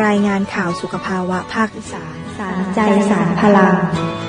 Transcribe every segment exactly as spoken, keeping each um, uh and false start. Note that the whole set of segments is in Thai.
รายงานข่าวสุขภาวะภาคอีสานสารใจสารพลัง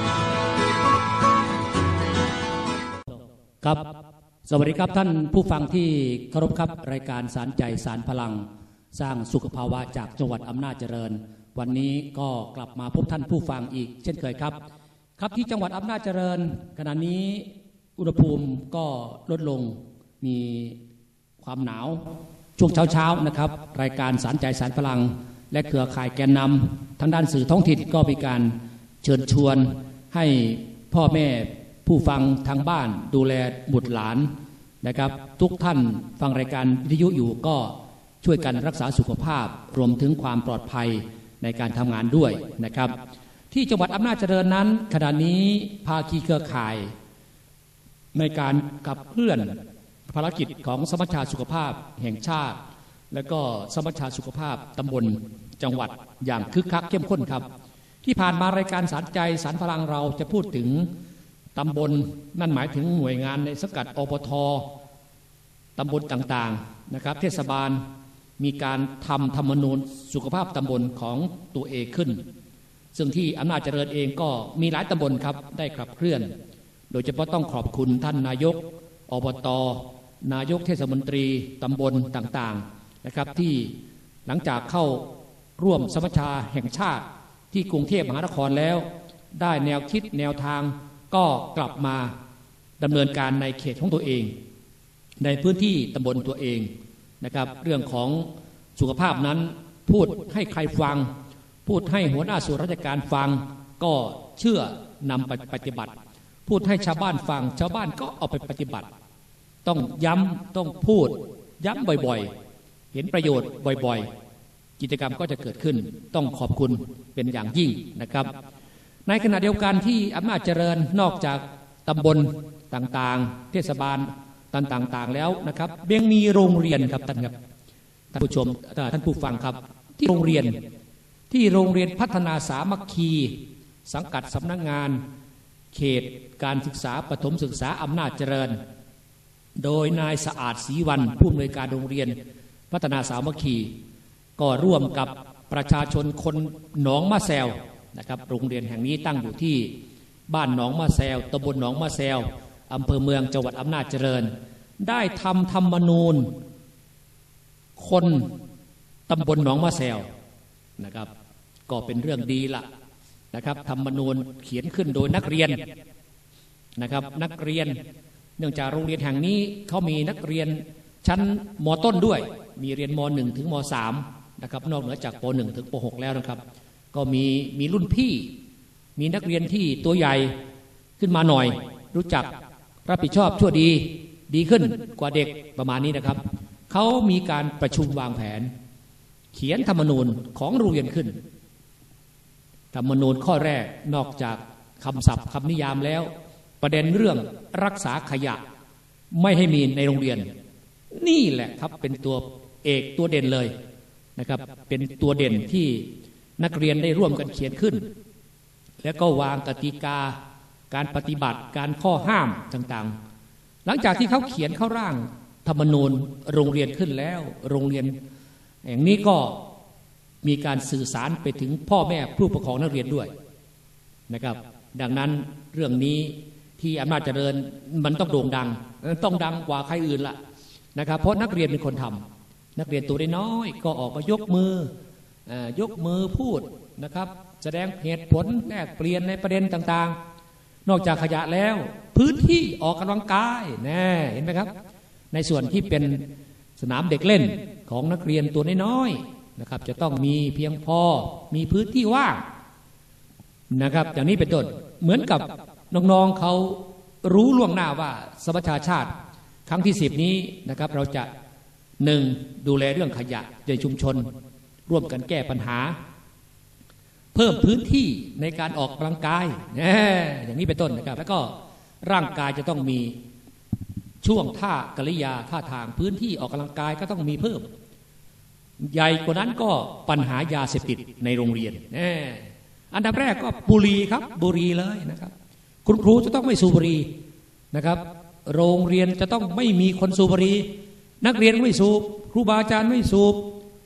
ครับสวัสดีครับท่านผู้ฟังที่เคารพครับรายการสารใจสารพลังสร้างสุขภาวะจากจังหวัดอำนาจเจริญวันนี้ก็กลับมาพบท่านผู้ฟังอีกเช่นเคยครับครับที่จังหวัดอำนาจเจริญขณะนี้อุณหภูมิก็ลดลงมีความหนาวช่วงเช้าๆนะครับรายการสารใจสารพลังและเครือข่ายแกนนำทางด้านสื่อท้องถิ่นก็มีการเชิญชวนให้พ่อแม่ผู้ฟังทางบ้านดูแลบุตรหลานนะครับทุกท่านฟังรายการวิทยุอยู่ก็ช่วยกันรักษาสุขภาพรวมถึงความปลอดภัยในการทำงานด้วยนะครับที่จังหวัดอำนาจเจริญนั้นขณะนี้ภาคีเครือข่ายในการขับเคลื่อนภารกิจของสมัชชาสุขภาพแห่งชาติและก็สมัชชาสุขภาพตำบลจังหวัดอย่างคึกคักเข้มข้นครับที่ผ่านมารายการสารใจสารพลังเราจะพูดถึงตำบลนั่นหมายถึงหน่วยงานในสังกัดอปท.ตำบลต่างๆนะครับเทศบาลมีการทำธรรมนูญสุขภาพตำบลของตัวเองขึ้นซึ่งที่อำนาจเจริญเองก็มีหลายตำบลครับได้ขับเคลื่อนโดยเฉพาะต้องขอบคุณท่านนายกอบต.นายกเทศมนตรีตำบลต่างๆนะครับที่หลังจากเข้าร่วมสมัชชาแห่งชาติที่กรุงเทพมหานครแล้วได้แนวคิดแนวทางก็กลับมาดำเนินการในเขตของตัวเองในพื้นที่ตำบลตัวเองนะครับเรื่องของสุขภาพนั้นพูดให้ใครฟังพูดให้หัวหน้าส่วนราชการฟังก็เชื่อนำไปปฏิบัติพูดให้ชาวบ้านฟังชาวบ้านก็เอาไปปฏิบัติต้องย้ำต้องพูดย้ำบ่อยๆเห็นประโยชน์บ่อยๆกิจกรรมก็จะเกิดขึ้นต้องขอบคุณเป็นอย่างยิ่งนะครับในขณะเดียวกันที่อำนาจเจริญนอกจากตำบลต่างๆเทศบาลต่างๆแล้วนะครับยังมีโรงเรียนครับท่านครับท่านผู้ชมท่านผู้ฟังครับที่โรงเรียนที่โรงเรียนพัฒนาสามัคคีสังกัดสำนักงานเขตการศึกษาประถมศึกษาอำนาจเจริญโดยนายสะอาดศรีวันผู้อำนวยการโรงเรียนพัฒนาสามัคคีก็ร่วมกับประชาชนคนหนองมะแซวนะครับโรงเรียนแห่งนี้ตั้งอยู่ที่บ้านหนองมะแซวตำบลหนองมะแซวอำเภอเมืองจังหวัดอำนาจเจริญได้ทำธรรมนูญคนตำบลหนองมะแซวนะครับก็เป็นเรื่องดีละนะครับธรรมนูญเขียนขึ้นโดยนักเรียนนะครับนักเรียนเนื่องจากโรงเรียนแห่งนี้เขามีนักเรียนชั้นม.ต้นด้วยมีเรียนม.หนึ่ง ถึงม.สาม นะครับนอกเหนือจากป.หนึ่ง ถึงป.หก แล้วนะครับก็มีมีรุ่นพี่มีนักเรียนที่ตัวใหญ่ขึ้นมาหน่อยรู้จักรับผิดชอบชั่วดีดีขึ้นกว่าเด็กประมาณนี้นะครับเขามีการประชุมวางแผนเขียนธรรมนูญของโรงเรียนขึ้นธรรมนูญข้อแรกนอกจากคำศัพท์คำนิยามแล้วประเด็นเรื่องรักษาขยะไม่ให้มีในโรงเรียนนี่แหละครับเป็นตัวเอกตัวเด่นเลยนะครับเป็นตัวเด่นที่นักเรียนได้ร่วมกันเขียนขึ้นแล้วก็วางกติกาการปฏิบัติการข้อห้ามต่างๆหลังจากที่เขาเขียนเข้าร่างธรรมนูญโรงเรียนขึ้นแล้วโรงเรียนอย่างนี้ก็มีการสื่อสารไปถึงพ่อแม่ผู้ปกครองนักเรียนด้วยนะครับดังนั้นเรื่องนี้ที่อำนาจเจริญมันต้องโด่งดังต้องดังกว่าใครอื่นละนะครับเพราะนักเรียนเป็นคนทำนักเรียนตัวน้อยก็ออกมายกมือยกมือพูดนะครับแสดงเหตุผลแลกเปลี่ยนในประเด็นต่างๆนอกจากขยะแล้วพื้นที่ออกกำลังกายแน่เห็นไหมครับในส่วนที่เป็นสนามเด็กเล่นของนักเรียนตัวน้อยๆนะครับจะต้องมีเพียงพอมีพื้นที่ว่างนะครับอย่างนี้เป็นต้นเหมือนกับน้องๆเขารู้ล่วงหน้าว่าสมัชชาชาติครั้งที่สิบนี้นะครับเราจะหนึ่งดูแลเรื่องขยะในชุมชนร่วมกันแก้ปัญหาเพิ่มพื้นที่ในการออกกำลังกายอย่างนี้เป็นต้นนะครับแล้วก็ร่างกายจะต้องมีช่วงท่ากริยาท่าทางพื้นที่ออกกำลังกายก็ต้องมีเพิ่มใหญ่กว่านั้นก็ปัญหายาเสพติดในโรงเรียนอันดับแรกก็บุหรี่ครับบุหรี่เลยนะครับคุณครูจะต้องไม่สูบบุหรี่นะครับโรงเรียนจะต้องไม่มีคนสูบบุหรี่นักเรียนไม่สูบครูบาอาจารย์ไม่สูบ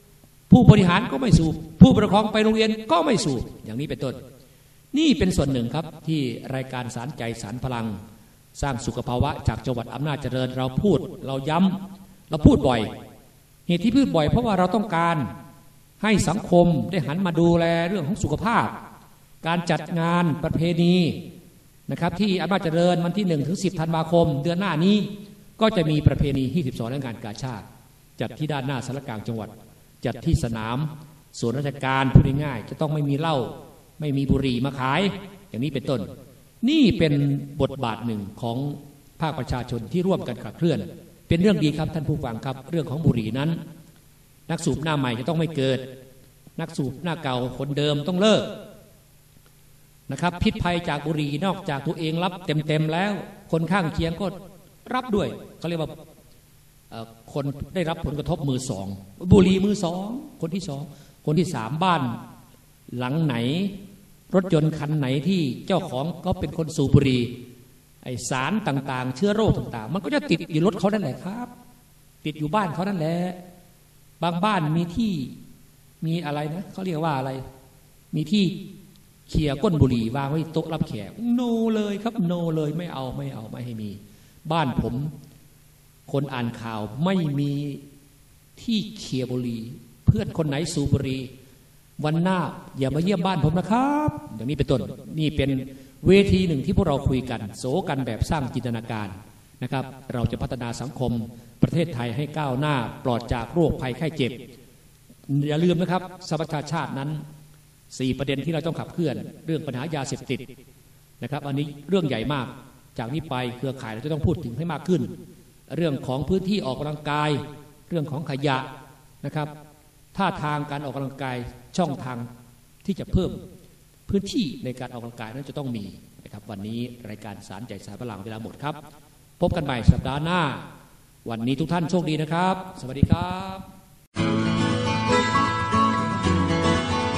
ผู้บริหารก็ไม่สูบผู้ปกครองไปโรงเรียนก็ไม่สูบอย่างนี้เป็นต้นนี่เป็นส่วนหนึ่งครับที่รายการสารใจสารพลังสร้างสุขภาวะจากจังหวัดอำนาจเจริญเราพูดเราย้ำเราพูดบ่อยเหตุที่พูดบ่อยเพราะว่าเราต้องการให้สังคมได้หันมาดูแลเรื่องของสุขภาพการจัดงานประเพณีนะครับที่อำนาจเจริญวันที่หนึ่งถึงสิบธันวาคมเดือนหน้านี้ก็จะมีประเพณีที่สิบสองและงานกาชาดจัดที่ด้านหน้าสารกลางจังหวัดจัดที่สนามส่วนราชการพูดง่ายๆจะต้องไม่มีเหล้าไม่มีบุหรี่มาขายอย่างนี้เป็นต้นนี่เป็นบทบาทหนึ่งของภาคประชาชนที่ร่วมกันขับเคลื่อนเป็นเรื่องดีครับท่านผู้ฟังครับเรื่องของบุหรี่นั้นนักสูบหน้าใหม่จะต้องไม่เกิดนักสูบหน้าเก่าคนเดิมต้องเลิกนะครับพิษภัยจากบุหรี่นอกจากตัวเองรับเต็มๆแล้วคนข้างเคียงก็รับด้วยเขาเรียกว่าคนได้รับผลกระทบมือสองบุหรี่มือสองคนที่สองคนที่สามบ้านหลังไหนรถยนต์คันไหนที่เจ้าของก็เป็นคนสูบบุหรี่ไอสารต่างๆเชื้อโรคต่างๆมันก็จะติดอยู่รถเขานั่นแหละครับติดอยู่บ้านเขานั่นแหละบางบ้านมีที่มีอะไรนะเขาเรียกว่าอะไรมีที่เขี่ยก้นบุหรี่วางไว้โต๊ะรับแขกโนเลยครับโนเลยไม่เอาไม่เอาไม่ให้มีบ้านผมคนอ่านข่าวไม่มีที่เขี่ยบุหรี่เพื่อนคนไหนสูบบุหรี่วันหน้าอย่ามาเยี่ยมบ้านผมนะครับอย่างนี้เป็นต้นนี่เป็นเวทีหนึ่งที่พวกเราคุยกันโสกันแบบสร้างจินตนาการนะครับเราจะพัฒนาสังคมประเทศไทยให้ก้าวหน้าปลอดจากโรคภัยไข้เจ็บอย่าลืมนะครับสหประชาชาตินั้นสี่ประเด็นที่เราต้องขับเคลื่อนเรื่องปัญหายาเสพติดนะครับอันนี้เรื่องใหญ่มากจากนี้ไปเครือข่ายเราจะต้องพูดถึงให้มากขึ้นเรื่องของพื้นที่ออกกำลังกายเรื่องของขยะนะครับท่าทางการออกกำลังกายช่องทางที่จะเพิ่มพื้นที่ในการออกกำลังกายนั้นจะต้องมีนะครับวันนี้รายการสารใจสารพลังเวลาหมดครับพบกันใหม่สัปดาห์หน้าวันนี้ทุกท่านโชคดีนะครับสวัสดีครับ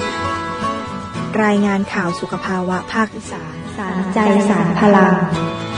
รายงานข่าวสุขภาวะภาคอีสานสารใจสารพลัง